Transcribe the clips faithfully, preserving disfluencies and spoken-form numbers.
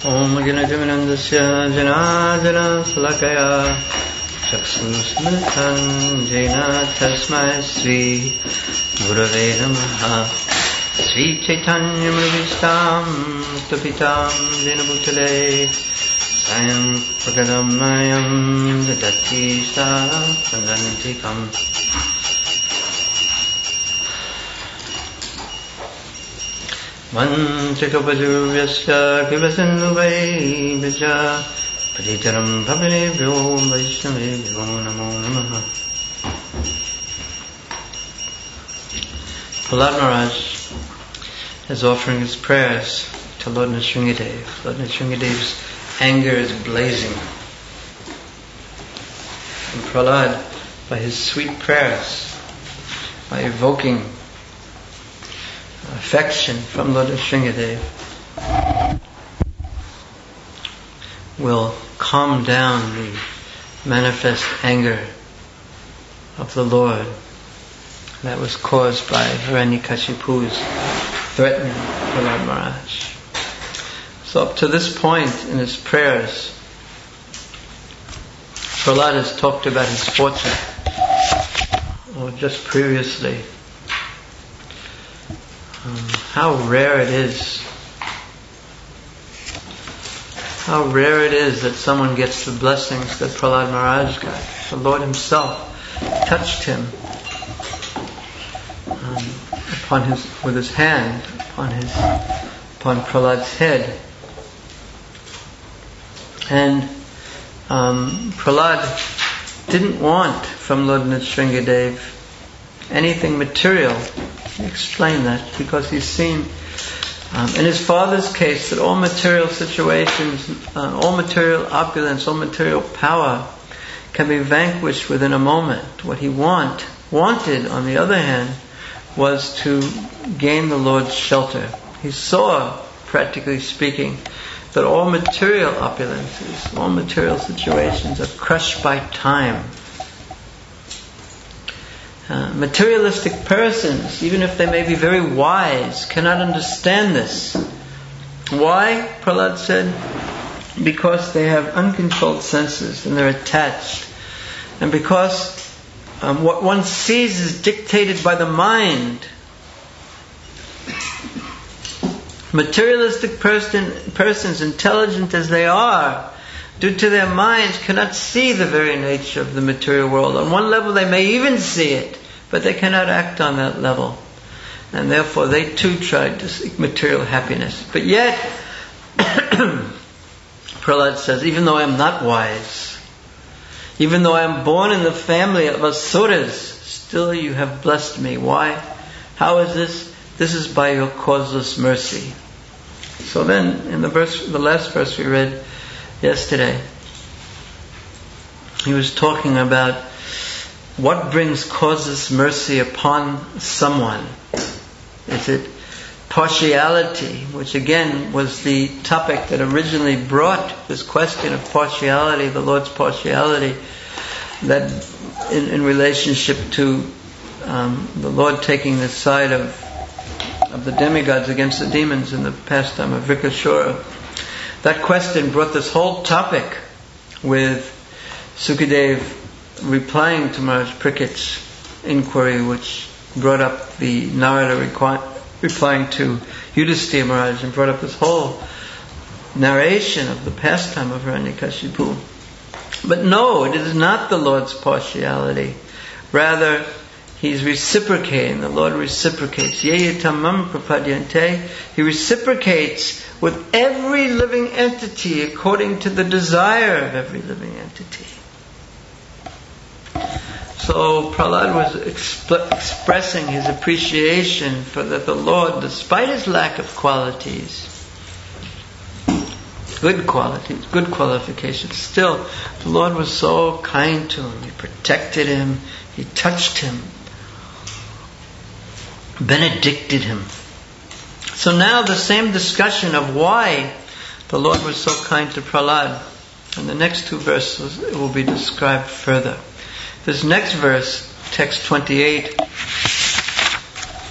Om Gyanatimanandasya Janajana Salakaya Chakshusmritam Jena Tasmai Sri Gurave Namaha Sri Chaitanya Mrivistam Tapitam Jena Bhutale Sayam Pagadam Mayam Dadati Sa Pandantikam Mantrikapajurvyasya Kivasindhuvai Vijja Paditaram Bhavinebhyo Vaishnavebhyo Namo Namaha. Prahlad Maharaj is offering his prayers to Lord Nrsingadev. Lord Nrsingadev's anger is blazing. And Prahlad, by his sweet prayers, by evoking affection from Lord Nrsingadev, will calm down the manifest anger of the Lord that was caused by Hiranyakashipu's threatening Prahlad Maharaj. So up to this point in his prayers, Prahlad has talked about his fortune, or just previously, Um, how rare it is, how rare it is that someone gets the blessings that Prahlad Maharaj got. The Lord Himself touched him um, upon his with His hand upon his upon Prahlad's head, and um, Prahlad didn't want from Lord Nrsingadev anything material. He explained that because he's seen um, in his father's case that all material situations, uh, all material opulence, all material power can be vanquished within a moment. What he want, wanted, on the other hand, was to gain the Lord's shelter. He saw, practically speaking, that all material opulences, all material situations are crushed by time. Uh, materialistic persons, even if they may be very wise, cannot understand this. Why? Prahlad said, because they have uncontrolled senses and they're attached. And because um, what one sees is dictated by the mind. Materialistic person, persons, intelligent as they are, due to their minds, cannot see the very nature of the material world. On one level they may even see it, but they cannot act on that level. And therefore they too tried to seek material happiness. But yet, Prahlad says, even though I am not wise, even though I am born in the family of Asuras, still you have blessed me. Why? How is this? This is by your causeless mercy. So then, in the verse, the last verse we read yesterday, he was talking about what brings causeless mercy upon someone. Is it partiality, which again was the topic that originally brought this question of partiality, the Lord's partiality, that in, in relationship to um, the Lord taking the side of of the demigods against the demons in the pastime of Vrikashura. That question brought this whole topic, with Sukadev replying to Maharaj Parikshit's inquiry, which brought up the Narada requi- replying to Yudhisthira Maharaj, and brought up this whole narration of the pastime of Hiranyakashipu. But no, it is not the Lord's partiality. Rather, He's reciprocating. The Lord reciprocates. Yeyatamam prapadyante. He reciprocates with every living entity according to the desire of every living entity. So Prahlad was exp- expressing his appreciation for that the Lord, despite his lack of qualities, good qualities, good qualifications, still the Lord was so kind to him. He protected him, He touched him, benedicted him. So now the same discussion of why the Lord was so kind to Prahlad, in the next two verses it will be described further. This next verse, text twenty-eight,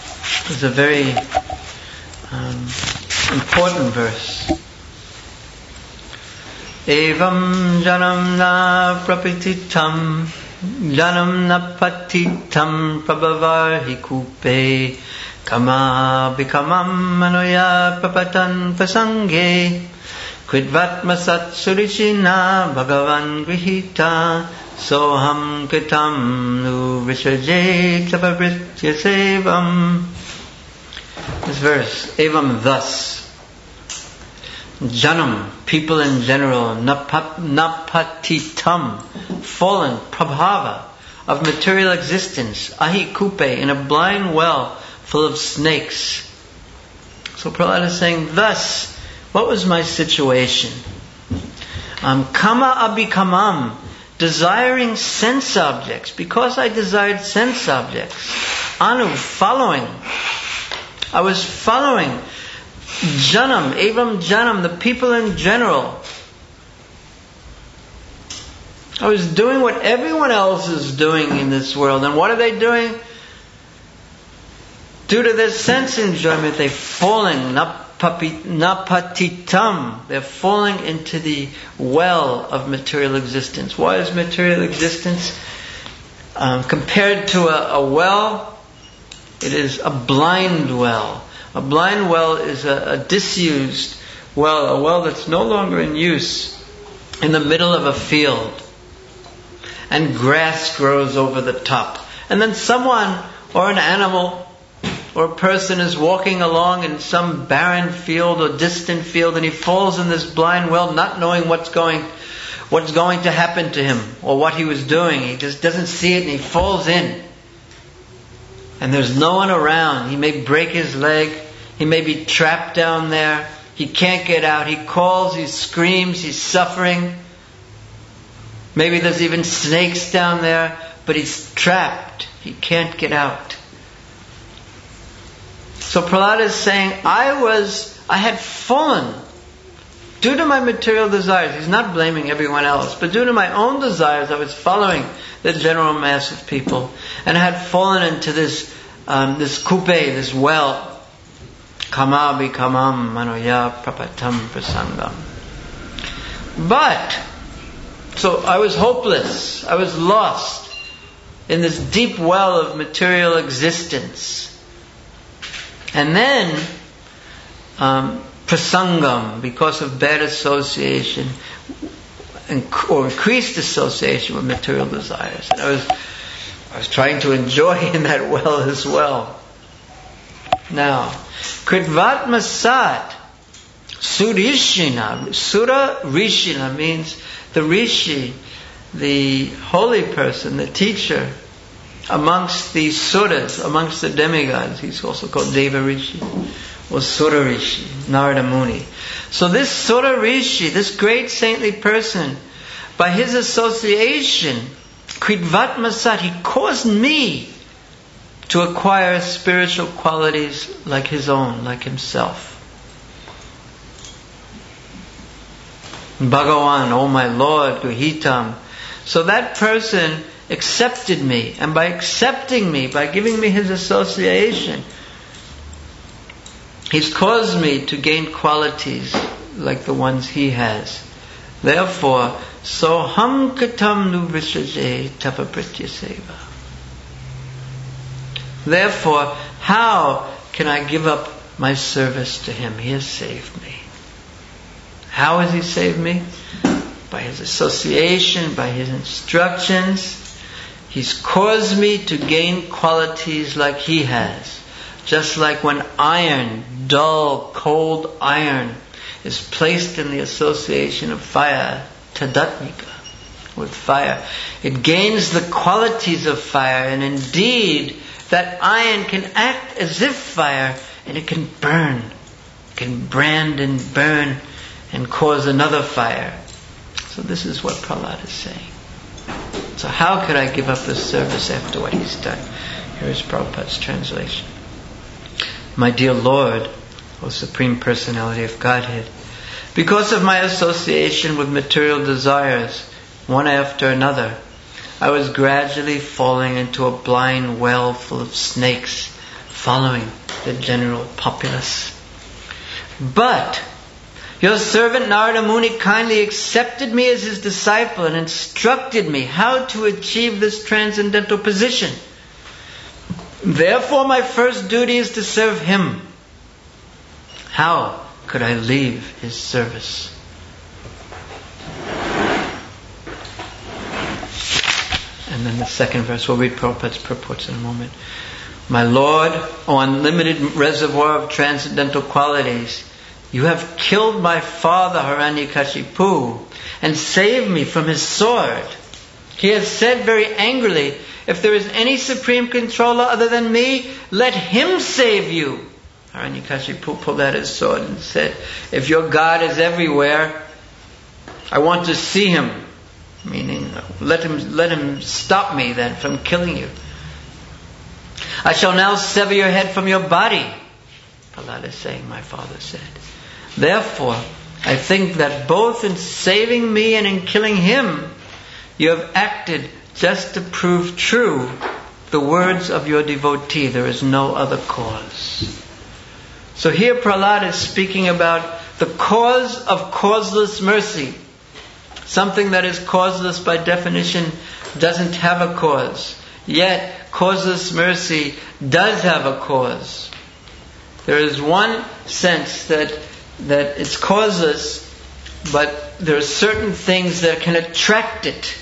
is a very um, important verse. Evam janam na prapititam janam na patitam prabhavar hi kupe kama bikamam manoya prapatan prasange kridvatma sat surishina bhagavan grihita soham kritam nu vishaje tapavritya sevam. This verse, evam, thus, janam, people in general, napat, napatitam, fallen, prabhava, of material existence, ahi kupe, in a blind well full of snakes. So Prahlada is saying, thus, what was my situation? Um, kama abhikamam, desiring sense objects. Because I desired sense objects, anu, following. I was following janam, evam janam, the people in general. I was doing what everyone else is doing in this world. And what are they doing? Due to their sense enjoyment, they're falling, napatitam. They're falling into the well of material existence. Why is material existence um, compared to a, a well? It is a blind well. A blind well is a, a disused well, a well that's no longer in use, in the middle of a field. And grass grows over the top. And then someone, or an animal, or a person is walking along in some barren field or distant field, and he falls in this blind well, not knowing what's going, what's going to happen to him, or what he was doing. He just doesn't see it, and he falls in. And there's no one around. He may break his leg. He may be trapped down there. He can't get out. He calls, he screams, he's suffering. Maybe there's even snakes down there, but he's trapped. He can't get out. So Prahlada is saying, I was, I had fallen due to my material desires. He's not blaming everyone else, but due to my own desires, I was following the general mass of people, and I had fallen into this um, this kupe, this well. Kama bikamam manoya prapatam prasangam. But, so I was hopeless. I was lost in this deep well of material existence. And then, um, prasangam, because of bad association or increased association with material desires. And I was, I was trying to enjoy in that well as well. Now, Kridvat Masat Surishina. Sura Rishina means the Rishi, the holy person, the teacher amongst the Suras, amongst the demigods. He's also called Deva Rishi or Sura Rishi, Narada Muni. So this Sura Rishi, this great saintly person, by his association, Kridvat Masat, he caused me to acquire spiritual qualities like his own, like himself. Bhagavan, oh my Lord, Guhitam. So that person accepted me, and by accepting me, by giving me his association, he's caused me to gain qualities like the ones he has. Therefore, so ham katam nu visraje tapapritya seva. Therefore, how can I give up my service to him? He has saved me. How has he saved me? By his association, by his instructions. He's caused me to gain qualities like he has. Just like when iron, dull, cold iron, is placed in the association of fire, tadatmika, with fire, it gains the qualities of fire, and indeed, that iron can act as if fire, and it can burn, it can brand and burn, and cause another fire. So this is what Prahlada is saying. So how could I give up this service after what he's done? Here is Prabhupada's translation. My dear Lord, O Supreme Personality of Godhead, because of my association with material desires, one after another, I was gradually falling into a blind well full of snakes, following the general populace. But Your servant Narada Muni kindly accepted me as his disciple and instructed me how to achieve this transcendental position. Therefore, my first duty is to serve him. How could I leave his service? And then the second verse, we'll read Prabhupada's purports in a moment. My Lord, O unlimited reservoir of transcendental qualities, you have killed my father Hiranyakashipu and saved me from his sword. He has said very angrily, if there is any supreme controller other than me, let him save you. Hiranyakashipu pulled out his sword and said, if your God is everywhere, I want to see him. Meaning, let him, let him stop me then from killing you. I shall now sever your head from your body. Prahlada is saying, my father said. Therefore, I think that both in saving me and in killing him, you have acted just to prove true the words of your devotee. There is no other cause. So here Prahlada is speaking about the cause of causeless mercy. Something that is causeless by definition doesn't have a cause. Yet, causeless mercy does have a cause. There is one sense that that it's causeless, but there are certain things that can attract it.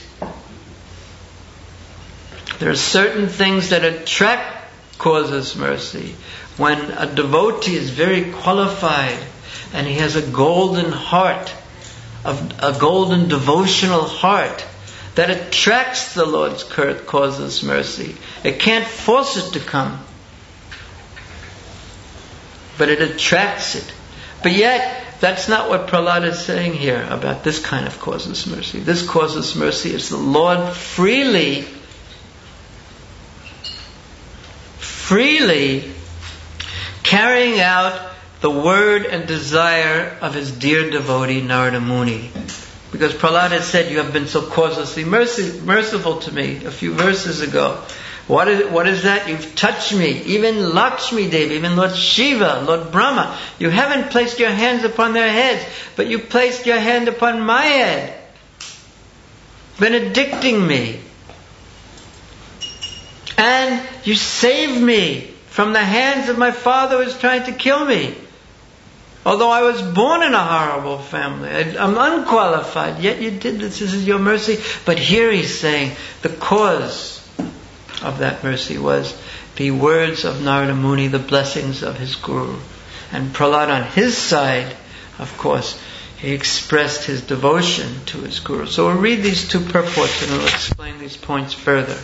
There are certain things that attract causeless mercy. When a devotee is very qualified and he has a golden heart, a golden devotional heart that attracts the Lord's causeless mercy. It can't force it to come, but it attracts it. But yet, that's not what Prahlada is saying here about this kind of causeless mercy. This causeless mercy is the Lord freely, freely carrying out the word and desire of his dear devotee Narada Muni. Because Prahlada said, you have been so causelessly mercy, merciful to me a few verses ago. What is, what is that? You've touched me. Even Lakshmi Devi, even Lord Shiva, Lord Brahma. You haven't placed your hands upon their heads, but you placed your hand upon my head, benedicting me. And you saved me from the hands of my father who was trying to kill me. Although I was born in a horrible family, I, I'm unqualified, yet you did this. This is your mercy. But here he's saying the cause of that mercy was the words of Narada Muni, the blessings of his Guru. And Prahlada on his side, of course, he expressed his devotion to his Guru. So we'll read these two purports and we'll explain these points further.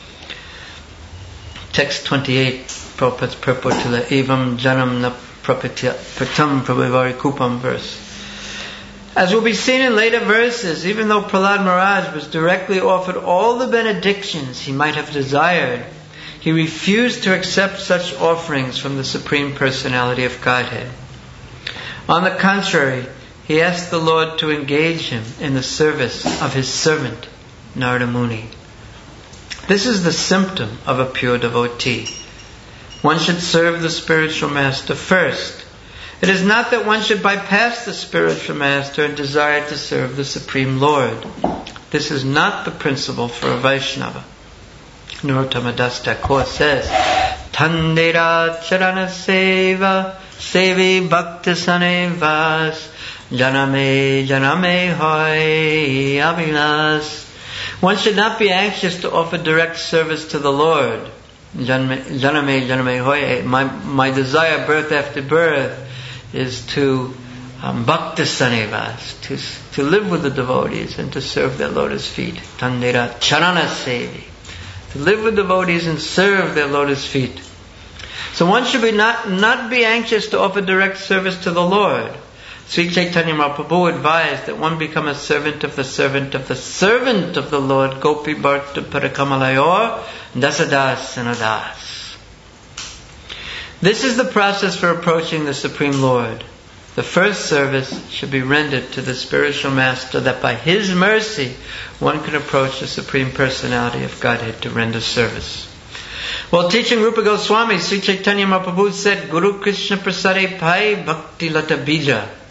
Text twenty-eight, Prabhupada's purport to the Evam Janam Na Pratam Prabhavari Kupam verse. As will be seen in later verses, even though Prahlad Maharaj was directly offered all the benedictions he might have desired, he refused to accept such offerings from the Supreme Personality of Godhead. On the contrary, he asked the Lord to engage him in the service of his servant, Narada Muni. This is the symptom of a pure devotee. One should serve the spiritual master first. It is not that one should bypass the spiritual master and desire to serve the Supreme Lord. This is not the principle for a Vaishnava. Narottama Das Thakur says, Tandera Charana Seva Sevi Bhakta Sanevas Janame Janame Hoy Avilas. One should not be anxious to offer direct service to the Lord. Janame Janame Hoy. My my desire, birth after birth, is to um, Bhakta Sanevas, to to live with the devotees and to serve their lotus feet. Tandera Charana Sevi. To live with devotees and serve their lotus feet. So one should be not, not be anxious to offer direct service to the Lord. Sri Chaitanya Mahaprabhu advised that one become a servant of the servant of the servant of the Lord, Gopi Bharta Parakamalayor, Dasadas and Adas. This is the process for approaching the Supreme Lord. The first service should be rendered to the spiritual master, that by his mercy one can approach the Supreme Personality of Godhead to render service. While teaching Rupa Goswami, Sri Chaitanya Mahaprabhu said, Guru Krishna Prasade Pai Bhakti Lata Bija.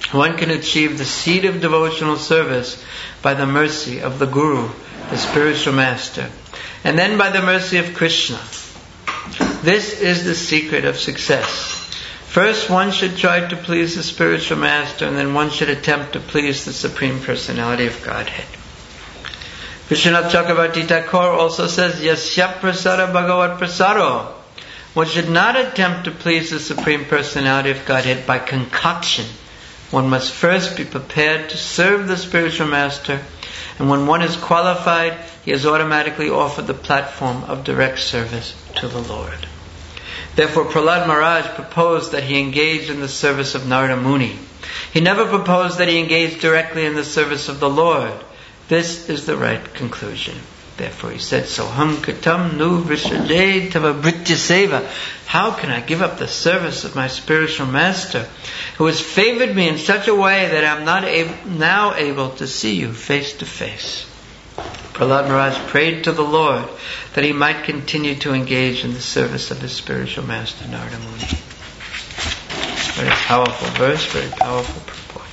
One can achieve the seed of devotional service by the mercy of the Guru, the spiritual master, and then by the mercy of Krishna. This is the secret of success. First, one should try to please the spiritual master, and then one should attempt to please the Supreme Personality of Godhead. Vishwanath Chakravarti Thakur also says, Yasya prasara bhagavat prasaro. One should not attempt to please the Supreme Personality of Godhead by concoction. One must first be prepared to serve the spiritual master, and when one is qualified, he is automatically offered the platform of direct service to the Lord. Therefore, Prahlad Maharaj proposed that he engage in the service of Narada Muni. He never proposed that he engage directly in the service of the Lord. This is the right conclusion. Therefore he said, Soham katam nu vrishajay tava britya seva. How can I give up the service of my spiritual master, who has favored me in such a way that I am not ab- now able to see you face to face? Prahlad Maharaj prayed to the Lord that he might continue to engage in the service of his spiritual master, Narada Muni. Very powerful verse, very powerful purport.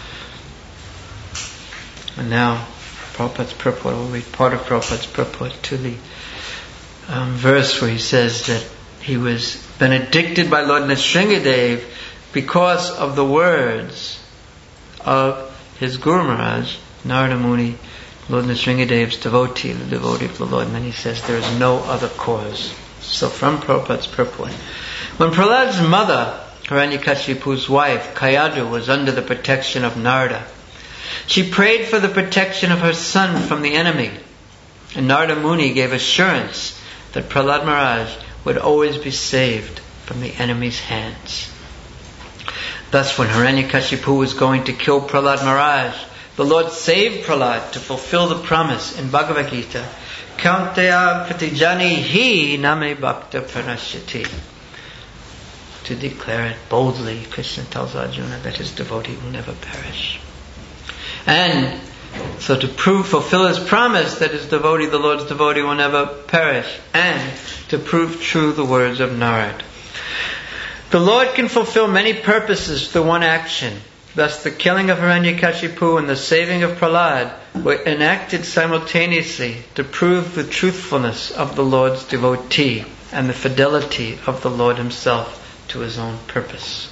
And now, Prabhupada's purport, we'll read part of Prabhupada's purport to the um, verse where he says that he was benedicted by Lord Nrsingadev because of the words of his Guru Maharaj, Narada Muni, Lord Nrsingadev's devotee, the devotee of the Lord. And then he says there is no other cause. So from Prabhupada's purport. When Prahlad's mother, Hiranyakashipu's wife, Kayadu, was under the protection of Narada, she prayed for the protection of her son from the enemy. And Narada Muni gave assurance that Prahlad Maharaj would always be saved from the enemy's hands. Thus, when Hiranyakashipu was going to kill Prahlad Maharaj, the Lord saved Prahlad to fulfill the promise in Bhagavad Gita, Kauntaya pratijani hi name bhakta pranashyati. To declare it boldly, Krishna tells Arjuna that his devotee will never perish. And so to prove, fulfill his promise that his devotee, the Lord's devotee, will never perish, and to prove true the words of Narad. The Lord can fulfill many purposes through one action. Thus the killing of Hiranyakashipu and the saving of Prahlad were enacted simultaneously to prove the truthfulness of the Lord's devotee and the fidelity of the Lord himself to his own purpose.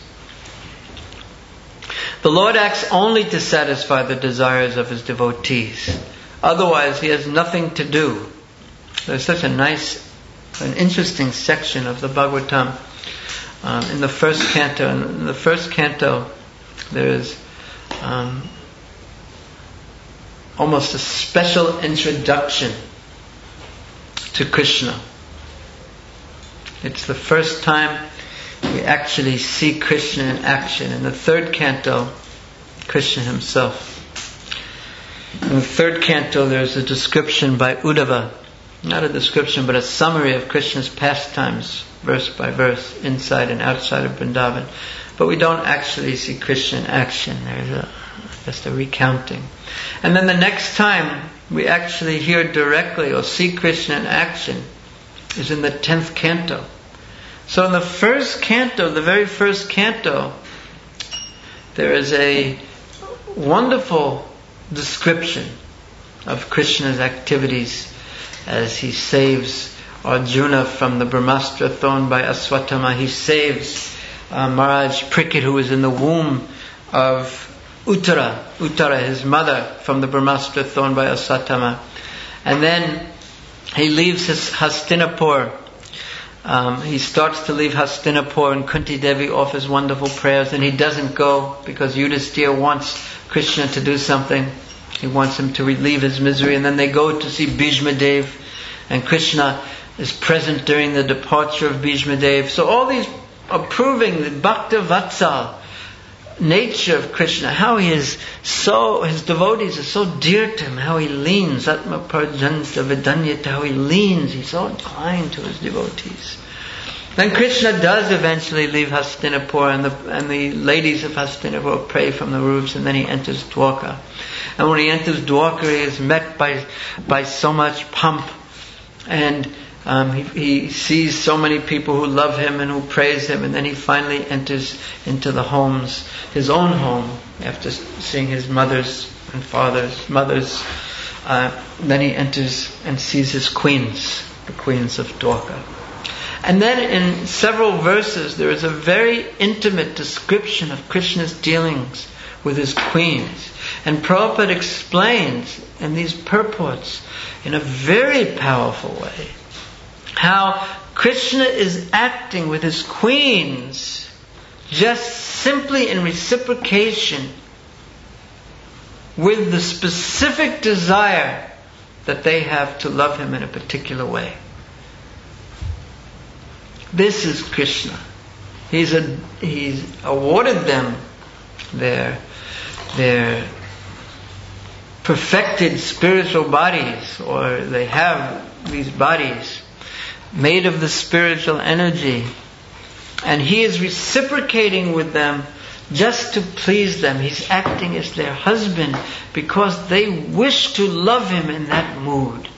The Lord acts only to satisfy the desires of his devotees. Otherwise, he has nothing to do. There's such a nice, an interesting section of the Bhagavatam um, in the first canto. In the first canto, there is um, almost a special introduction to Krishna. It's the first time we actually see Krishna in action. In the third canto, Krishna himself. In the third canto, there's a description by Uddhava. Not a description, but a summary of Krishna's pastimes, verse by verse, inside and outside of Vrindavan. But we don't actually see Krishna in action. There's a, just a recounting. And then the next time we actually hear directly or see Krishna in action is in the tenth canto. So in the first canto, the very first canto, there is a wonderful description of Krishna's activities as he saves Arjuna from the Brahmastra thrown by Aswatthama. He saves uh, Maharaj Parikshit, who was in the womb of Uttara, Uttara, his mother, from the Brahmastra thrown by Aswatthama. And then he leaves his Hastinapur. Um, he starts to leave Hastinapur, and Kunti Devi offers wonderful prayers, and he doesn't go because Yudhisthira wants Krishna to do something. He wants him to relieve his misery, and then they go to see Bhishma Dev, and Krishna is present during the departure of Bhishma Dev. So all these are proving the Bhakta Vatsal nature of Krishna, how he is so, his devotees are so dear to him, how he leans, Atma Parjanta Vidanyata, how he leans, he's so inclined to his devotees. Then Krishna does eventually leave Hastinapur, and the, and the ladies of Hastinapur pray from the roofs, and then he enters Dwarka. And when he enters Dwarka, he is met by, by so much pomp, and Um, he, he sees so many people who love him and who praise him, and then he finally enters into the homes, his own home, after seeing his mother's and father's mothers. Uh, then he enters and sees his queens, the queens of Dwarka. And then in several verses there is a very intimate description of Krishna's dealings with his queens. And Prabhupada explains in these purports in a very powerful way how Krishna is acting with his queens just simply in reciprocation with the specific desire that they have to love him in a particular way. This is Krishna. He's a, he's awarded them their, their perfected spiritual bodies, or they have these bodies made of the spiritual energy, and he is reciprocating with them just to please them. He's acting as their husband because they wish to love him in that mood.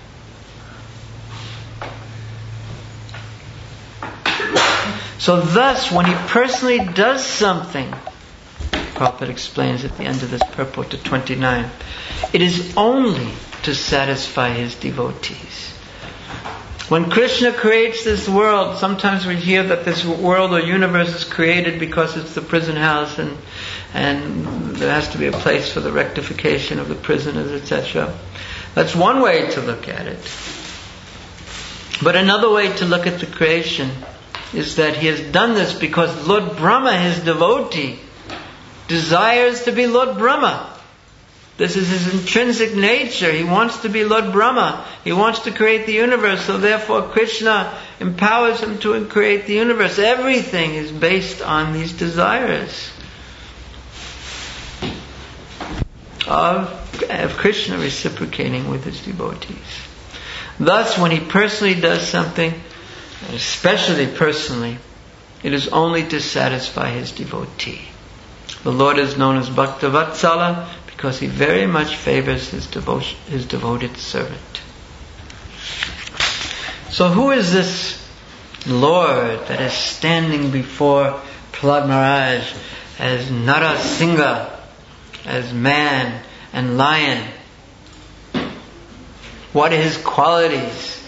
So thus, when he personally does something, Prabhupada explains at the end of this purport to twenty-nine, it is only to satisfy his devotees. When Krishna creates this world, sometimes we hear that this world or universe is created because it's the prison house, and and there has to be a place for the rectification of the prisoners, et cetera. That's one way to look at it. But another way to look at the creation is that he has done this because Lord Brahma, his devotee, desires to be Lord Brahma. This is his intrinsic nature. He wants to be Lord Brahma. He wants to create the universe. So therefore Krishna empowers him to create the universe. Everything is based on these desires of, of Krishna reciprocating with his devotees. Thus, when he personally does something, especially personally, it is only to satisfy his devotee. The Lord is known as Bhaktavatsala because he very much favors his devotion, his devoted servant. So who is this Lord that is standing before Prahlad Maharaj as Narasingha, as man and lion? What are his qualities?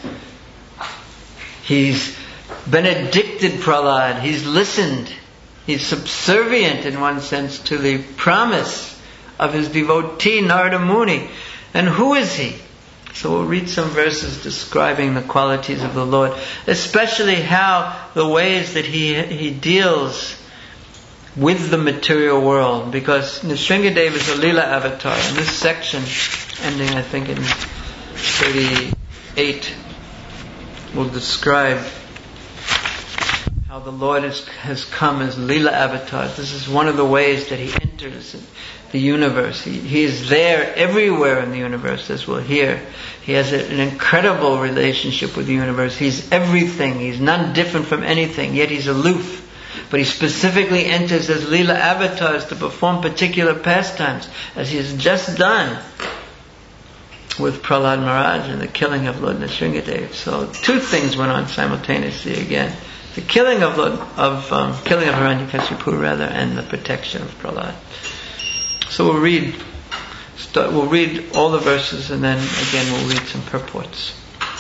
He's benedicted Prahlad. He's listened. He's subservient in one sense to the promise of his devotee Narada Muni. And who is he? So we'll read some verses describing the qualities of the Lord, especially how the ways that he he deals with the material world, because Nrsingadev is a Leela avatar. In this section, ending I think in thirty-eight, will describe how the Lord is, has come as Leela avatar. This is one of the ways that he enters the universe. He, he is there everywhere in the universe, as we'll hear. He has a, an incredible relationship with the universe. He's everything. He's none different from anything, yet he's aloof. But he specifically enters as Leela avatars to perform particular pastimes, as he has just done with Prahlad Maharaj and the killing of Lord Nrsingadev. So two things went on simultaneously again: the killing of Lord, of um, killing of Hiranyakashipu rather, and the protection of Prahlad. So we'll read, start, we'll read all the verses, and then again we'll read some purports.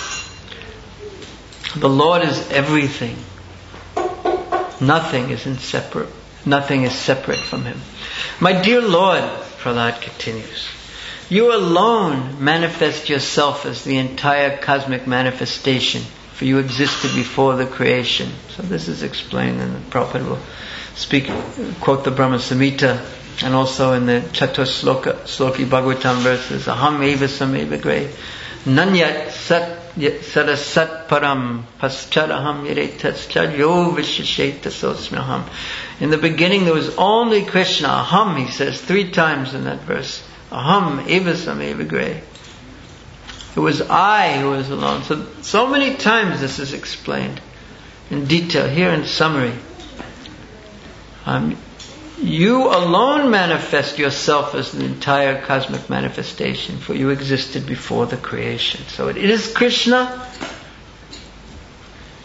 The Lord is everything. Nothing is inseparable. Nothing is separate from him. My dear Lord, Prahlad continues, you alone manifest yourself as the entire cosmic manifestation, for you existed before the creation. So this is explained, and the Prabhupada will speak, quote the Brahma Samhita, and also in the Chatur Sloka, Sloki Bhagavatam verses, Aham eva sameva gre, Nanyat sat sarasat param, paschadaham yaretatschad yo vishisheta sosmaham. In the beginning there was only Krishna. Aham, he says three times in that verse. Aham eva sameva gre. It was I who was alone. So, so many times this is explained in detail. Here in summary, um, you alone manifest yourself as the entire cosmic manifestation, for you existed before the creation. So it is Krishna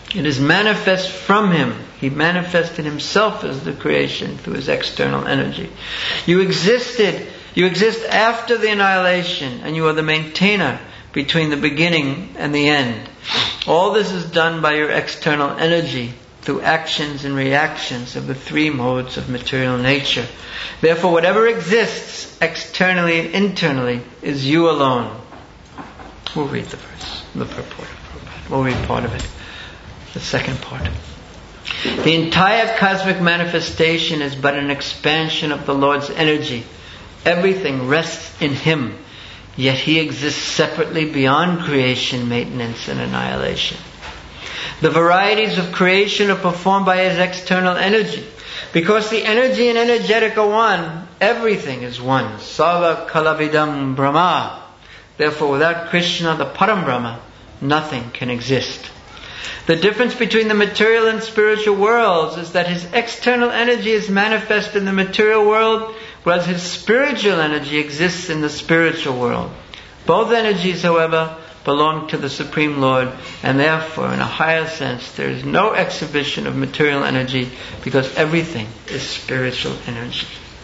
It is manifest from Him. He manifested Himself as the creation through His external energy. You existed, you exist after the annihilation, and you are the maintainer between the beginning and the end. All this is done by your external energy through actions and reactions of the three modes of material nature. Therefore, whatever exists externally and internally is you alone. We'll read the verse, the purport. We'll read part of it, the second part. The entire cosmic manifestation is but an expansion of the Lord's energy. Everything rests in Him, yet He exists separately beyond creation, maintenance, and annihilation. The varieties of creation are performed by His external energy. Because the energy and energetic are one, everything is one. Sarva Kalavidam Brahma. Therefore, without Krishna, the Param Brahma, nothing can exist. The difference between the material and spiritual worlds is that His external energy is manifest in the material world, whereas His spiritual energy exists in the spiritual world. Both energies, however, belong to the Supreme Lord, and therefore, in a higher sense, there is no exhibition of material energy because everything is spiritual energy.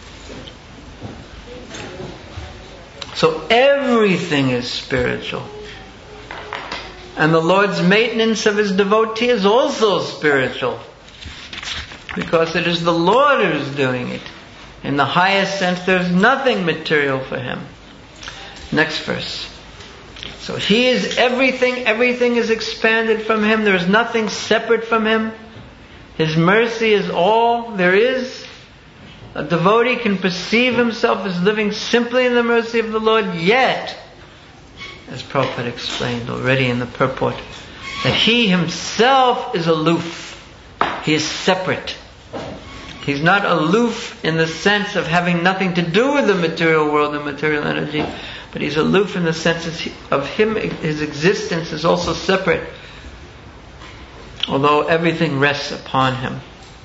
So everything is spiritual. And the Lord's maintenance of His devotee is also spiritual, because it is the Lord who is doing it. In the highest sense, there is nothing material for Him. Next verse. So He is everything, everything is expanded from Him, there is nothing separate from Him. His mercy is all there is. A devotee can perceive himself as living simply in the mercy of the Lord, yet, as Prabhupada explained already in the purport, that He Himself is aloof. He is separate. He's not aloof in the sense of having nothing to do with the material world and material energy, but He's aloof in the sense of Him, His existence is also separate, although everything rests upon Him.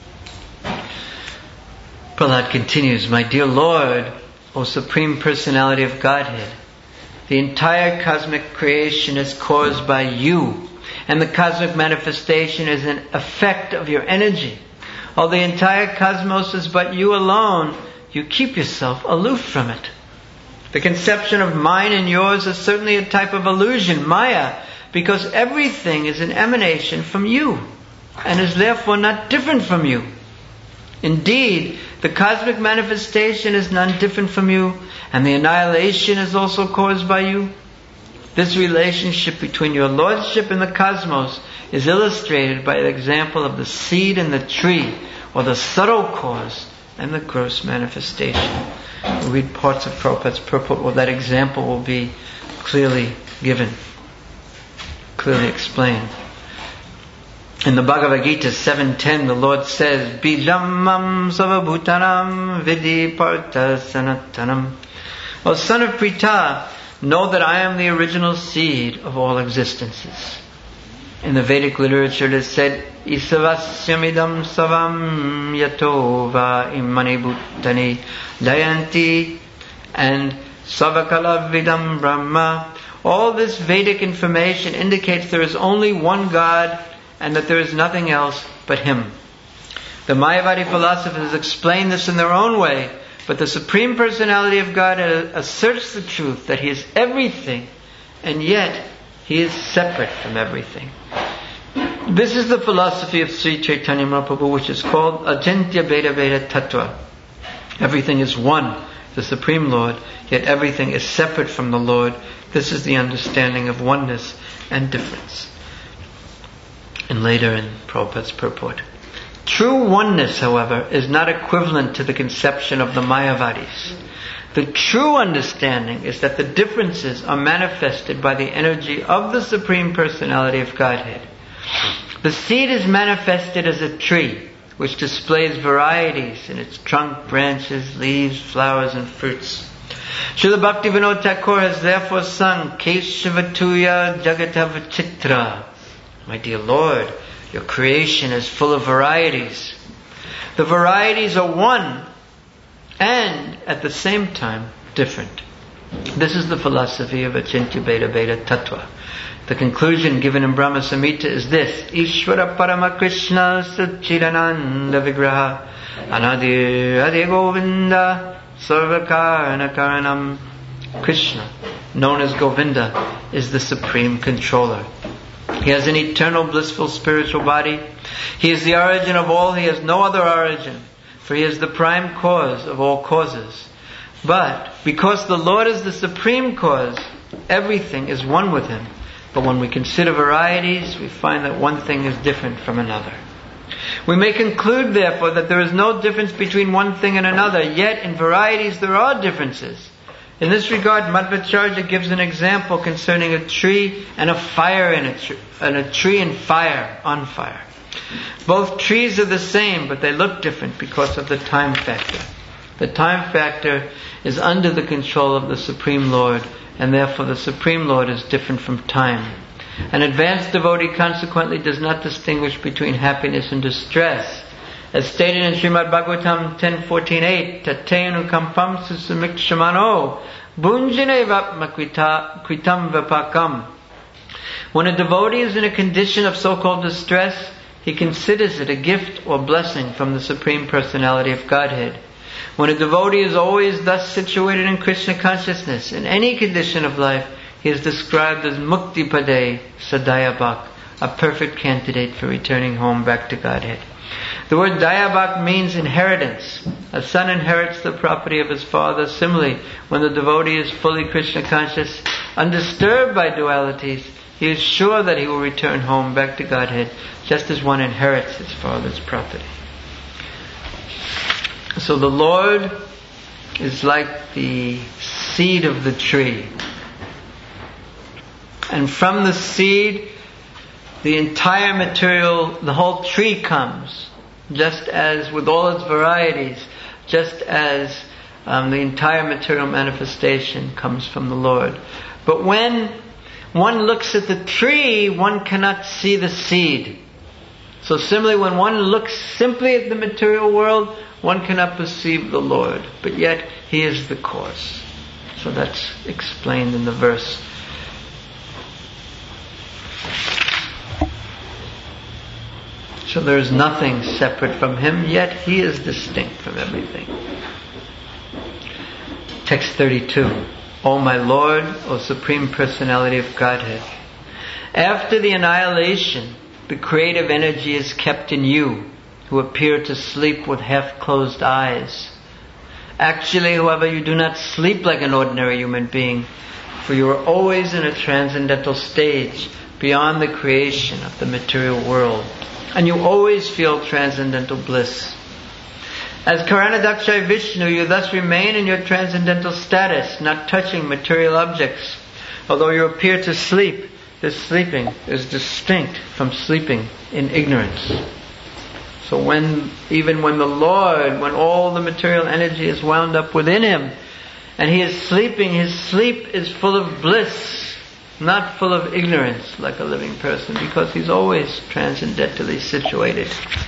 Prahlad continues, My dear Lord, O Supreme Personality of Godhead, the entire cosmic creation is caused by you, and the cosmic manifestation is an effect of your energy. Although the entire cosmos is but you alone, you keep yourself aloof from it. The conception of mine and yours is certainly a type of illusion, Maya, because everything is an emanation from you, and is therefore not different from you. Indeed, the cosmic manifestation is none different from you, and the annihilation is also caused by you. This relationship between your lordship and the cosmos is illustrated by the example of the seed and the tree, or the subtle cause and the gross manifestation. We'll read parts of Prabhupada's purport where that example will be clearly given, clearly explained. In the Bhagavad Gita seven ten, the Lord says, Bijamam savabhutanam vidi partha sanatanam. O son of Pritha, know that I am the original seed of all existences. In the Vedic literature it is said, Isavasyamidam savam yatova imani bhutani dayanti, and savakalavidam brahma. All this Vedic information indicates there is only one God, and that there is nothing else but Him. The Mayavadi philosophers explain this in their own way, but the Supreme Personality of God asserts the truth that He is everything, and yet He is separate from everything. This is the philosophy of Sri Chaitanya Mahaprabhu, which is called Achintya Bheda Bheda Tattva. Everything is one, the Supreme Lord, yet everything is separate from the Lord. This is the understanding of oneness and difference. And later in Prabhupada's purport. True oneness, however, is not equivalent to the conception of the Mayavadis. The true understanding is that the differences are manifested by the energy of the Supreme Personality of Godhead. The seed is manifested as a tree, which displays varieties in its trunk, branches, leaves, flowers, and fruits. Srila Bhaktivinoda Thakur has therefore sung Keshavatuya Jagatavachitra. My dear Lord, your creation is full of varieties. The varieties are one and at the same time different. This is the philosophy of Achintya Bheda Bheda Tattva. The conclusion given in Brahma Samhita is this: Ishvara Parama Krishna Satchidananda Vigraha Anadir Adi Govinda Sarvakarna Karanam. Krishna, known as Govinda, is the supreme controller. He has an eternal blissful spiritual body. He is the origin of all. He has no other origin, for He is the prime cause of all causes. But because the Lord is the supreme cause, everything is one with Him. But when we consider varieties, we find that one thing is different from another. We may conclude, therefore, that there is no difference between one thing and another, yet in varieties there are differences. In this regard, Madhvacharya gives an example concerning a tree and a fire in a tree, and a tree and fire on fire. Both trees are the same, but they look different because of the time factor. The time factor is under the control of the Supreme Lord, and therefore the Supreme Lord is different from time. An advanced devotee consequently does not distinguish between happiness and distress. As stated in Srimad Bhagavatam ten fourteen eight, Tatenu kampam susamikshamano bunjane vapma kritam vapakam. When a devotee is in a condition of so-called distress, he considers it a gift or blessing from the Supreme Personality of Godhead. When a devotee is always thus situated in Krishna consciousness, in any condition of life, he is described as Mukti Pade Sadayabhak, a perfect candidate for returning home back to Godhead. The word Dayabhak means inheritance. A son inherits the property of his father. Similarly, when the devotee is fully Krishna conscious, undisturbed by dualities, he is sure that he will return home back to Godhead, just as one inherits his father's property. So the Lord is like the seed of the tree. And from the seed, the entire material, the whole tree comes, just as with all its varieties, just as um, the entire material manifestation comes from the Lord. But when one looks at the tree, one cannot see the seed. So similarly, when one looks simply at the material world, one cannot perceive the Lord, but yet He is the cause. So that's explained in the verse. So there is nothing separate from Him, yet He is distinct from everything. Text thirty-two. O my Lord, O Supreme Personality of Godhead, after the annihilation, the creative energy is kept in you, who appear to sleep with half-closed eyes. Actually, however, you do not sleep like an ordinary human being, for you are always in a transcendental stage beyond the creation of the material world, and you always feel transcendental bliss. As Karanadakshay Vishnu, you thus remain in your transcendental status, not touching material objects. Although you appear to sleep, this sleeping is distinct from sleeping in ignorance. So when, even when the Lord, when all the material energy is wound up within Him, and He is sleeping, His sleep is full of bliss, not full of ignorance like a living person, because He's always transcendentally situated.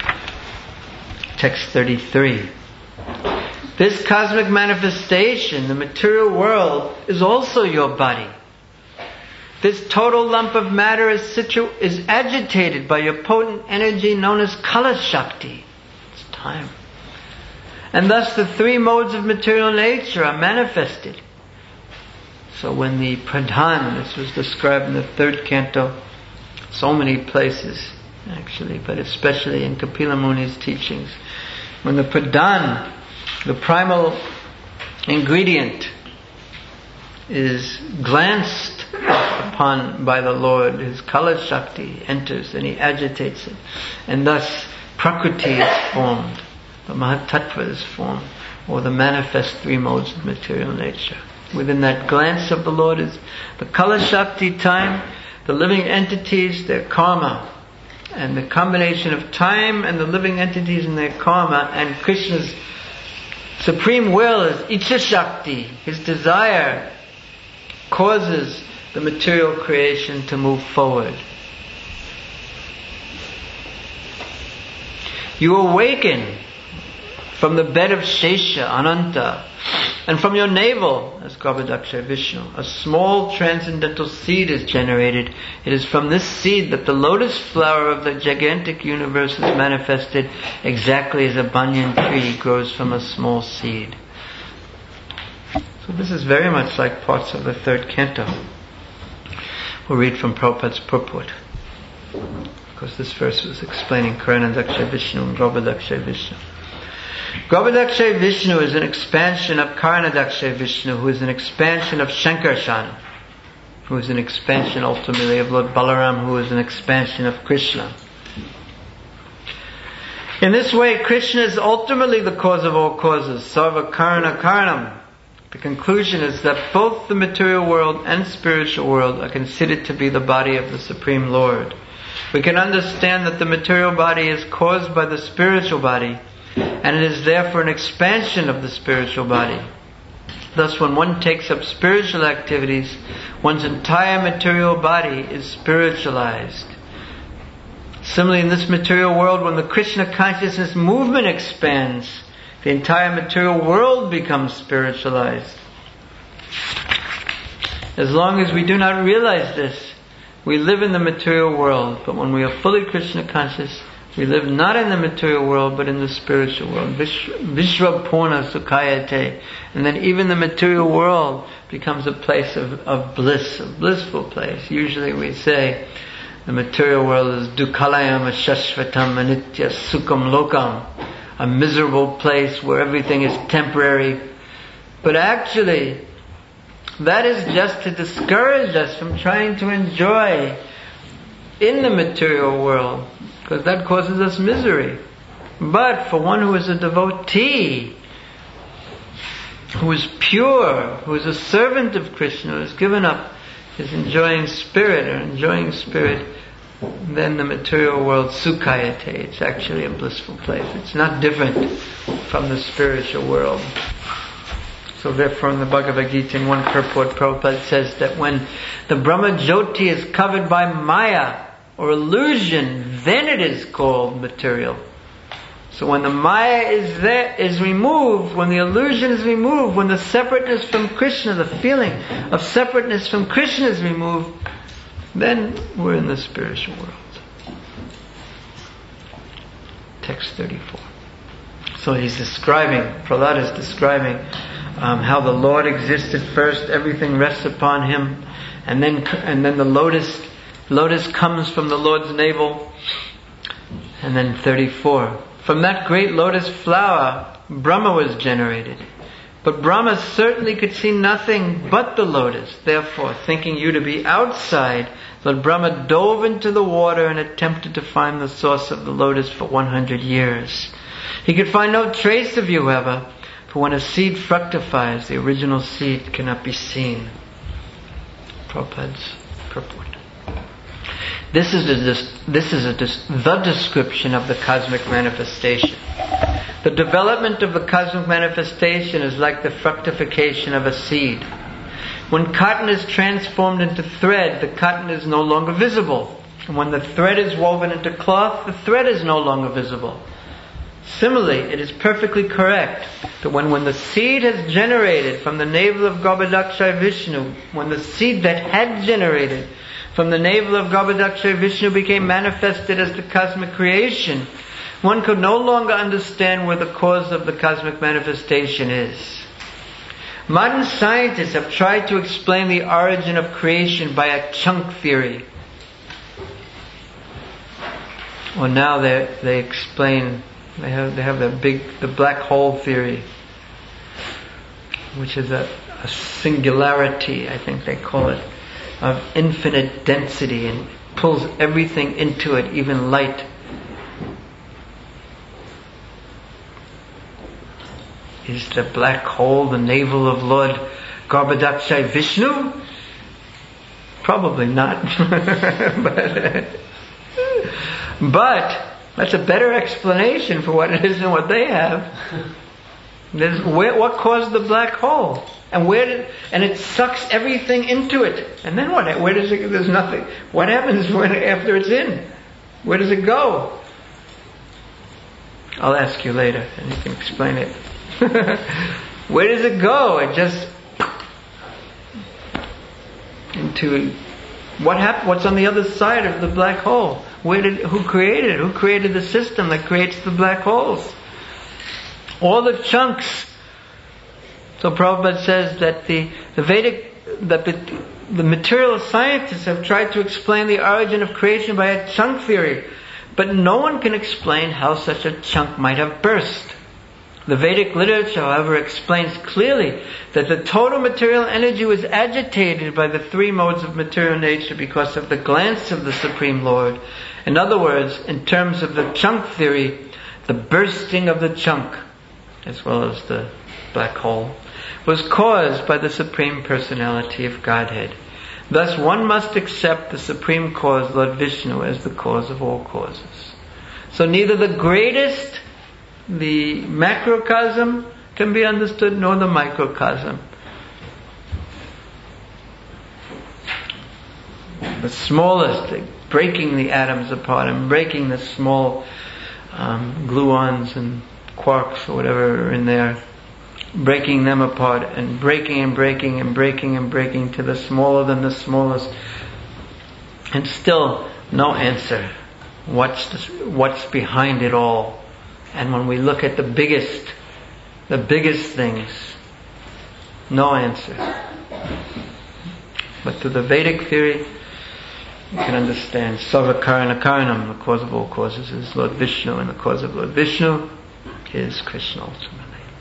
Text thirty-three. This cosmic manifestation, the material world, is also your body. This total lump of matter is, situ- is agitated by your potent energy known as Kala Shakti. It's time. And thus the three modes of material nature are manifested. So when the Pradhan, this was described in the third canto, so many places actually, but especially in Kapila Muni's teachings, when the Pradhan, the primal ingredient, is glanced upon by the Lord, his Kala Shakti enters and he agitates it, and thus Prakriti is formed, the Mahatattva is formed, or the manifest three modes of material nature. Within that glance of the Lord is the Kala Shakti time, the living entities, their karma, and the combination of time and the living entities and their karma and Krishna's supreme will is Icha Shakti, his desire, causes the material creation to move forward. You awaken from the bed of Shesha, Ananta, And from your navel, as Garbhodaksha Vishnu, a small transcendental seed is generated. It is from this seed that the lotus flower of the gigantic universe is manifested, exactly as a banyan tree grows from a small seed. So this is very much like parts of the third canto. We'll read from Prabhupada's purport. Because this verse was explaining Karanadaksha Vishnu and Garbhodaksha Vishnu. Garbhodaksha Vishnu is an expansion of Karanadaksha Vishnu, who is an expansion of Shankarshan, who is an expansion ultimately of Lord Balaram, who is an expansion of Krishna. In this way, Krishna is ultimately the cause of all causes, Sarva Karana Karanam. The conclusion is that both the material world and spiritual world are considered to be the body of the Supreme Lord. We can understand that the material body is caused by the spiritual body, and it is therefore an expansion of the spiritual body. Thus, when one takes up spiritual activities, one's entire material body is spiritualized. Similarly, in this material world, when the Krishna consciousness movement expands, the entire material world becomes spiritualized. As long as we do not realize this, we live in the material world, but when we are fully Krishna conscious, we live not in the material world, but in the spiritual world. Vishwa Purna Sukhayate. And then even the material world becomes a place of, of bliss, a blissful place. Usually we say the material world is Dukhalayam Shashvatam Anitya Sukham Lokam, a miserable place where everything is temporary. But actually, that is just to discourage us from trying to enjoy in the material world, because that causes us misery. But for one who is a devotee, who is pure, who is a servant of Krishna, who has given up his enjoying spirit or enjoying spirit, then the material world, sukhayate, it's actually a blissful place. It's not different from the spiritual world. So therefore in the Bhagavad Gita in one purport, Prabhupada says that when the Brahma Jyoti is covered by Maya or illusion, then it is called material. So when the Maya is there, is removed, when the illusion is removed, when the separateness from Krishna, the feeling of separateness from Krishna is removed, then we're in the spiritual world. Text thirty-four. So he's describing, Prahlad is describing um, how the Lord existed first, everything rests upon him, and then and then the lotus lotus comes from the Lord's navel. And then thirty-four. From that great lotus flower, Brahma was generated. But Brahma certainly could see nothing but the lotus. Therefore, thinking you to be outside, Lord Brahma dove into the water and attempted to find the source of the lotus for one hundred years. He could find no trace of you, however, for when a seed fructifies, the original seed cannot be seen. Prabhupada's purport. This is a, this is a, the description of the cosmic manifestation. The development of the cosmic manifestation is like the fructification of a seed. When cotton is transformed into thread, the cotton is no longer visible. And when the thread is woven into cloth, the thread is no longer visible. Similarly, it is perfectly correct that when, when the seed has generated from the navel of Garbhodaksha Vishnu, when the seed that had generated from the navel of Garbhodaksha Vishnu became manifested as the cosmic creation, one could no longer understand where the cause of the cosmic manifestation is. Modern scientists have tried to explain the origin of creation by a chunk theory. Well, now they they explain, they have they have the big the black hole theory, which is a, a singularity, I think they call it, of infinite density, and pulls everything into it, even light. Is the black hole the navel of Lord Garbhodaksha Vishnu? Probably not. but, but that's a better explanation for what it is than what they have. There's, where, what caused the black hole? And where did, and it sucks everything into it. And then what? Where does it, there's nothing. What happens when, after it's in? Where does it go? I'll ask you later and you can explain it. Where does it go? It just into what happened? What's on the other side of the black hole? Where did who created it? Who created the system that creates the black holes? All the chunks. So Prabhupada says that the, the Vedic, that the, the material scientists have tried to explain the origin of creation by a chunk theory, but no one can explain how such a chunk might have burst. The Vedic literature, however, explains clearly that the total material energy was agitated by the three modes of material nature because of the glance of the Supreme Lord. In other words, in terms of the chunk theory, the bursting of the chunk, as well as the black hole, was caused by the Supreme Personality of Godhead. Thus, one must accept the Supreme Cause, Lord Vishnu, as the cause of all causes. So neither the greatest, the macrocosm, can be understood, nor the microcosm. The smallest, the breaking the atoms apart and breaking the small um, gluons and quarks or whatever are in there, breaking them apart and breaking and breaking and breaking and breaking to the smaller than the smallest, and still no answer. What's the, what's behind it all? And when we look at the biggest, the biggest things, no answer. But through the Vedic theory, you can understand Sarva Karana Karanam, the cause of all causes is Lord Vishnu, and the cause of Lord Vishnu is Krishna ultimately.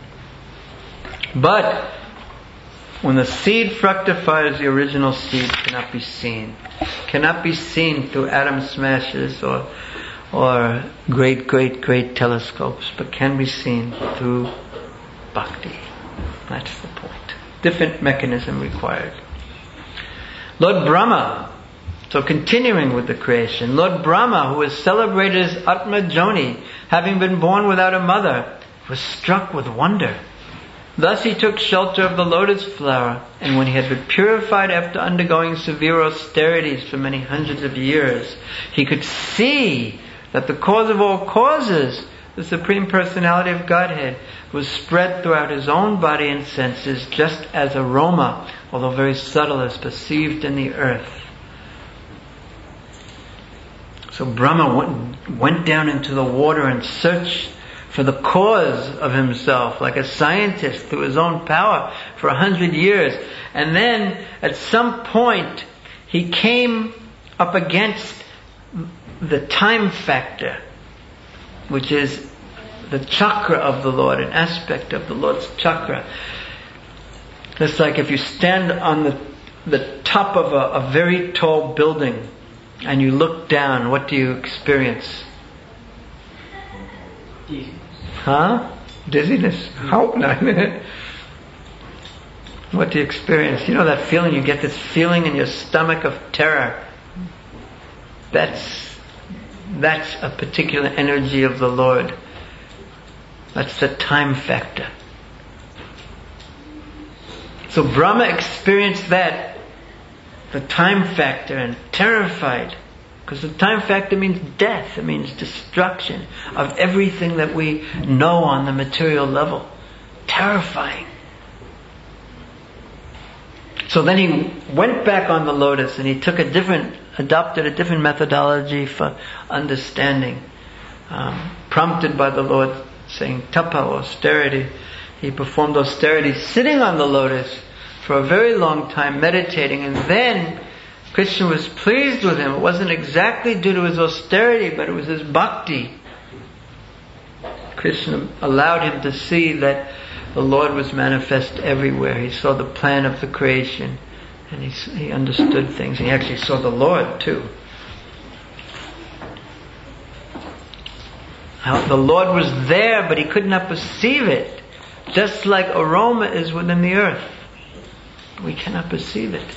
But when the seed fructifies, the original seed cannot be seen. Cannot be seen through atom smashes or or great, great, great telescopes, but can be seen through bhakti. That's the point. Different mechanism required. Lord Brahma, so continuing with the creation, Lord Brahma, who was celebrated as Atma Joni, having been born without a mother, was struck with wonder. Thus he took shelter of the lotus flower, and when he had been purified after undergoing severe austerities for many hundreds of years, he could see that the cause of all causes, the Supreme Personality of Godhead, was spread throughout his own body and senses, just as aroma, although very subtle, is perceived in the earth. So Brahma went, went down into the water and searched for the cause of himself, like a scientist through his own power for a hundred years. And then at some point he came up against the time factor, which is the chakra of the Lord, an aspect of the Lord's chakra. It's like if you stand on the, the top of a, a very tall building and you look down, what do you experience? Huh? Dizziness? Hope not. What do you experience? You know that feeling, you get this feeling in your stomach of terror. That's that's a particular energy of the Lord. That's the time factor. So Brahma experienced that, the time factor, and terrified. Because the time factor means death. It means destruction of everything that we know on the material level. Terrifying. So then he went back on the lotus and he took a different, adopted a different methodology for understanding. Um, prompted by the Lord saying tapa, austerity. He performed austerity sitting on the lotus for a very long time, meditating, and then Krishna was pleased with him. It wasn't exactly due to his austerity, but it was his bhakti. Krishna allowed him to see that the Lord was manifest everywhere. He saw the plan of the creation, and he, he understood things. He actually saw the Lord too. How the Lord was there, but he could not perceive it. Just like aroma is within the earth. We cannot perceive it.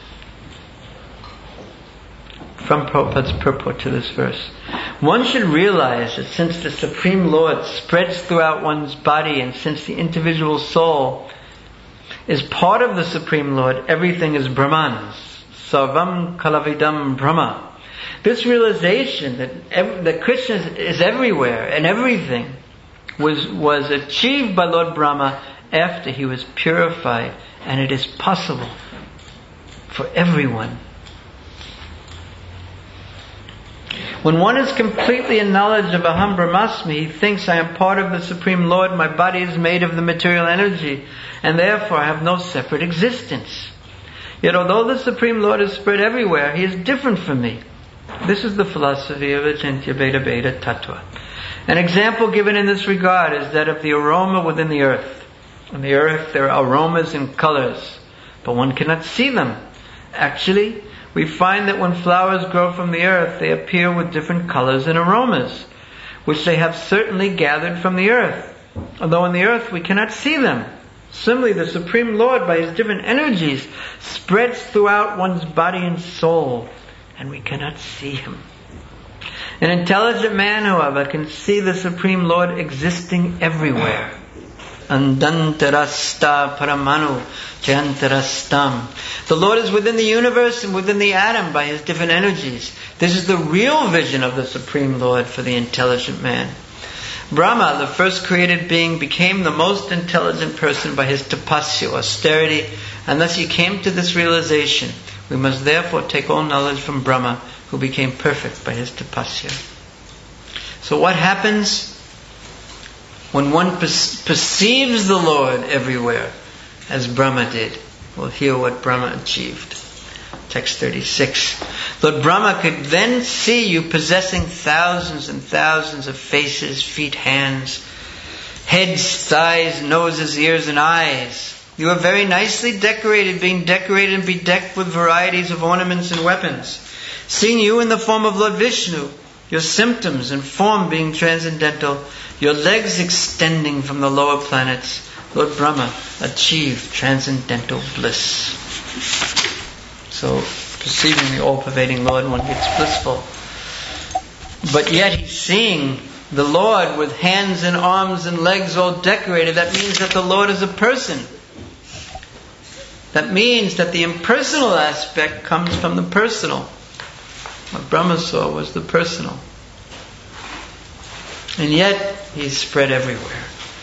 From Prabhupada's purport to this verse. One should realize that since the Supreme Lord spreads throughout one's body, and since the individual soul is part of the Supreme Lord, everything is Brahman. Sarvam Kalavidam Brahma. This realization that ev- that Krishna is everywhere and everything was was achieved by Lord Brahma after he was purified, and it is possible for everyone. When one is completely in knowledge of Aham Brahmasmi, he thinks, I am part of the Supreme Lord, my body is made of the material energy, and therefore I have no separate existence. Yet although the Supreme Lord is spread everywhere, he is different from me. This is the philosophy of Achintya Bheda Bheda Tattva. An example given in this regard is that of the aroma within the earth. In the earth there are aromas and colors, but one cannot see them. Actually, we find that when flowers grow from the earth, they appear with different colors and aromas, which they have certainly gathered from the earth. Although in the earth we cannot see them. Similarly, the Supreme Lord, by his different energies, spreads throughout one's body and soul, and we cannot see him. An intelligent man, however, can see the Supreme Lord existing everywhere. Andantarasta paramanu jantarastam. The Lord is within the universe and within the atom by his different energies. This is the real vision of the Supreme Lord for the intelligent man. Brahma, the first created being, became the most intelligent person by his tapasya, austerity, and thus he came to this realization. We must therefore take all knowledge from Brahma, who became perfect by his tapasya. So what happens when one per- perceives the Lord everywhere, as Brahma did? We'll hear what Brahma achieved. Text thirty-six. Lord Brahma could then see you possessing thousands and thousands of faces, feet, hands, heads, thighs, noses, ears, and eyes. You are very nicely decorated, being decorated and bedecked with varieties of ornaments and weapons. Seeing you in the form of Lord Vishnu, your symptoms and form being transcendental, your legs extending from the lower planets, Lord Brahma achieved transcendental bliss. So, perceiving the all-pervading Lord, one gets blissful. But yet he's seeing the Lord with hands and arms and legs all decorated. That means that the Lord is a person. That means that the impersonal aspect comes from the personal. What Brahma saw was the personal. And yet, he's spread everywhere.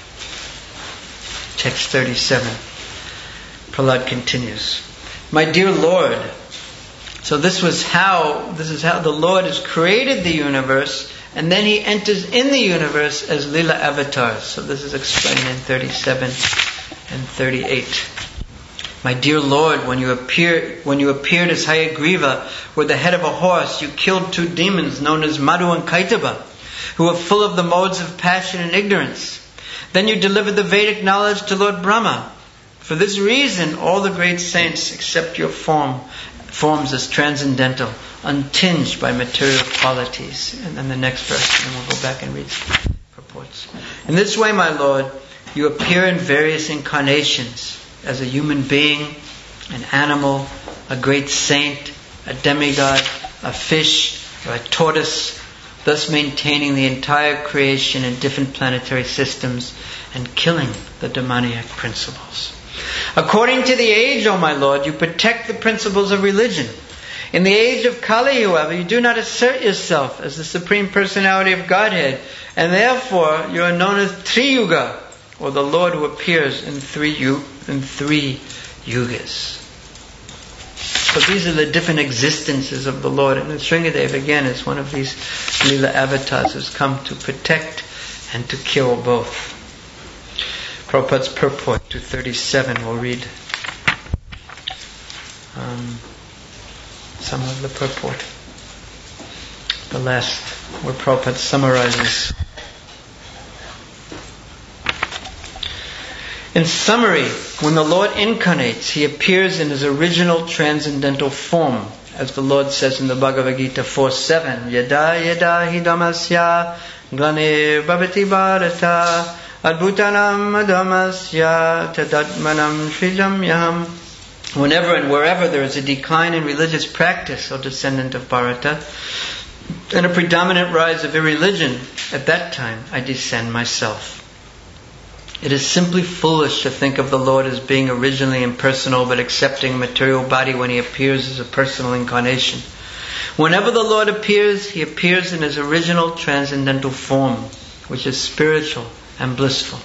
Text thirty-seven. Prahlad continues. My dear Lord, so this was how, this is how the Lord has created the universe, and then he enters in the universe as Lila avatars. So this is explained in thirty-seven and thirty-eight. My dear Lord, when you appear, when you appeared as Hayagriva with the head of a horse, you killed two demons known as Madhu and Kaitaba, who were full of the modes of passion and ignorance. Then you delivered the Vedic knowledge to Lord Brahma. For this reason, all the great saints accept your form, forms as transcendental, untinged by material qualities. And then the next verse, and we'll go back and read purports. In this way, my Lord, you appear in various incarnations, as a human being, an animal, a great saint, a demigod, a fish, or a tortoise, thus maintaining the entire creation in different planetary systems and killing the demoniac principles. According to the age, O my Lord, you protect the principles of religion. In the age of Kali, however, you do not assert yourself as the Supreme Personality of Godhead, and therefore you are known as Triyuga, or the Lord who appears in three yu- in three yugas. So these are the different existences of the Lord, and Sringadev again is one of these Lila avatars who's come to protect and to kill both. Prabhupada's purport to thirty-seven, we'll read um, some of the purport. The last, where Prabhupada summarizes. In summary, when the Lord incarnates, he appears in his original transcendental form, as the Lord says in the Bhagavad Gita four seven, Yada yada hidamasya glanir bhavati bharata adbhutanam adamasya tadatmanam shrijam yaham. Whenever and wherever there is a decline in religious practice, O descendant of Bharata, and a predominant rise of irreligion, at that time I descend myself. It is simply foolish to think of the Lord as being originally impersonal but accepting a material body when he appears as a personal incarnation. Whenever the Lord appears, he appears in his original transcendental form, which is spiritual and blissful.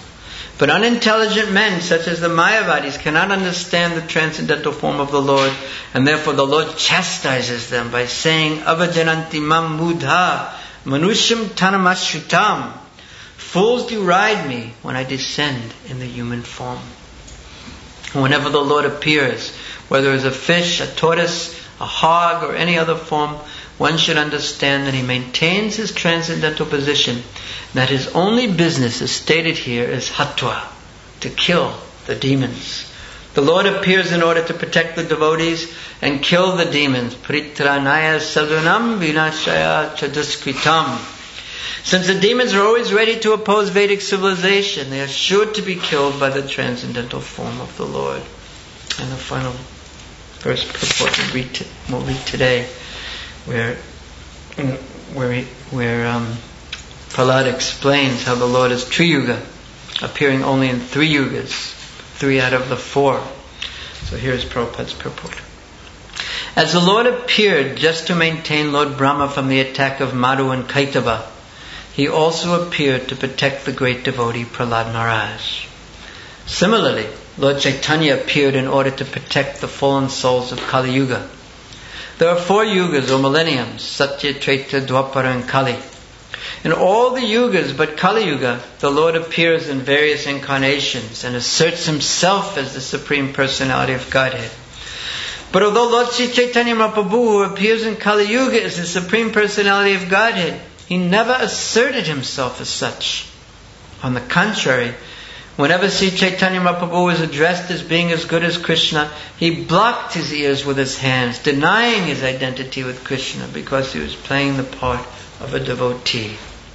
But unintelligent men, such as the Mayavadis, cannot understand the transcendental form of the Lord, and therefore the Lord chastises them by saying, Avajananti mam mudha manusham tanamashritam. Fools deride me when I descend in the human form. Whenever the Lord appears, whether as a fish, a tortoise, a hog, or any other form, one should understand that he maintains his transcendental position, that his only business, as stated here, is hatva, to kill the demons. The Lord appears in order to protect the devotees and kill the demons. Pritranaya sadunam vinashaya chadaskritam. Since the demons are always ready to oppose Vedic civilization, they are sure to be killed by the transcendental form of the Lord. And the final verse purport we'll read, t- we'll read today, where where where um, Prahlad explains how the Lord is Triyuga, appearing only in three yugas, three out of the four. So here's Prabhupada's purport. As the Lord appeared just to maintain Lord Brahma from the attack of Madhu and Kaitava, he also appeared to protect the great devotee Prahlad Maharaj. Similarly, Lord Chaitanya appeared in order to protect the fallen souls of Kali Yuga. There are four yugas or millenniums, Satya, Treta, Dwapara and Kali. In all the yugas but Kali Yuga, the Lord appears in various incarnations and asserts himself as the Supreme Personality of Godhead. But although Lord Sri Chaitanya Mahaprabhu, who appears in Kali Yuga as the Supreme Personality of Godhead, he never asserted himself as such. On the contrary, whenever Sri Chaitanya Mahaprabhu was addressed as being as good as Krishna, he blocked his ears with his hands, denying his identity with Krishna because he was playing the part of a devotee.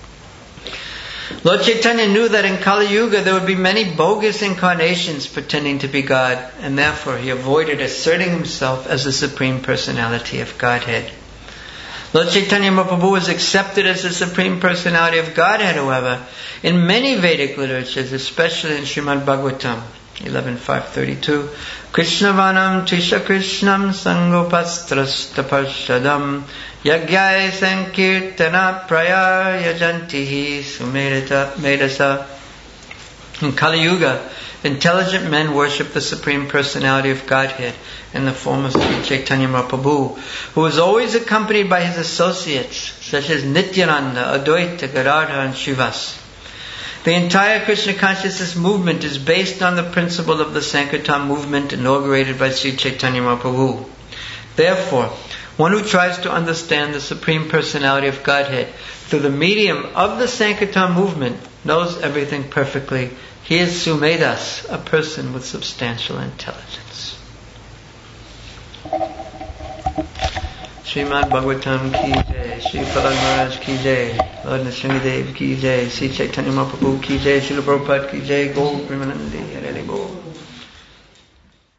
Lord Chaitanya knew that in Kali Yuga there would be many bogus incarnations pretending to be God, and therefore he avoided asserting himself as the Supreme Personality of Godhead. Lord Chaitanya Mahaprabhu was accepted as the Supreme Personality of Godhead, however, in many Vedic literatures, especially in Srimad Bhagavatam, eleven five thirty-two, Krishnavanam Trisha Krishnam Sangopastrastaparshadam Yagyai Sankirtana Praya Yajantihi Sumedasa. In Kali Yuga, intelligent men worship the Supreme Personality of Godhead in the form of Sri Chaitanya Mahaprabhu, who is always accompanied by his associates, such as Nityananda, Advaita, Gadadhar and Srivas. The entire Krishna consciousness movement is based on the principle of the Sankirtan movement inaugurated by Sri Chaitanya Mahaprabhu. Therefore, one who tries to understand the Supreme Personality of Godhead through the medium of the Sankirtan movement knows everything perfectly. He is Sumedas, a person with substantial intelligence. Srimad Bhagavatam ki jai, Sri Prahlad Maharaj ki jai, Lord Nrsimhadev ki jai, Sri Chaitanya Mahaprabhu ki jai, Srila Prabhupada ki jai, Gaur Premanandi, Hare Hare Gaur.